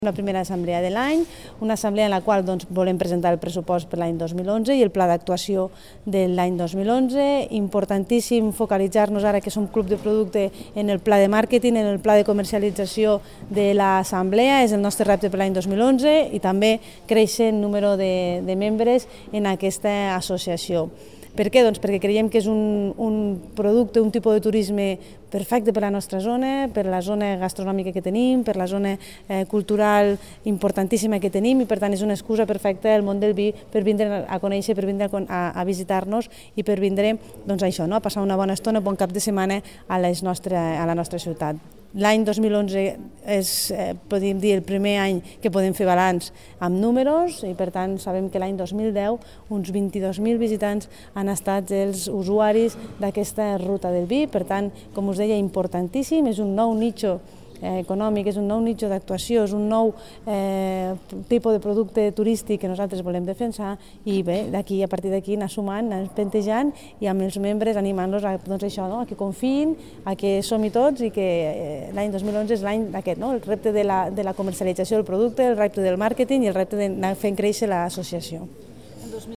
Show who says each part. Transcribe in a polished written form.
Speaker 1: Una primera assemblea de l'any, una assemblea en la qual volem presentar el pressupost per l'any 2011 i el pla d'actuació de l'any 2011. Importantíssim focalitzar-nos ara que som club de producte en el pla de màrqueting, en el pla de comercialització de l'assemblea, és el nostre repte per l'any 2011 i també créixer en número de membres en aquesta associació. Per què? Doncs perquè creiem que és un producte, un tipus de turisme perfecte per la nostra zona, per la zona gastronòmica que tenim, per la zona cultural importantíssima que tenim i per tant és una excusa perfecta el món del vi per vindre a conèixer, per vindre a visitar-nos i per vindre a passar una bona estona, un bon cap de setmana a la nostra ciutat. L'any 2011 és, podríem dir, el primer any que podem fer balanç amb números i per tant sabem que l'any 2010 uns 22.000 visitants han estat els usuaris d'aquesta ruta del vi, per tant, com us deia, importantíssim, és un nou nicho econòmic, és un nou nicho d'actuació, és un nou tipus de producte turístic que nosaltres volem defensar i bé, a partir d'aquí anar sumant, anar pentejant i amb els membres animant-los a que confiïn, a que som-hi tots i que l'any 2011 és l'any d'aquest, el repte de la comercialització del producte, el repte del màrqueting i el repte d'anar fent créixer l'associació.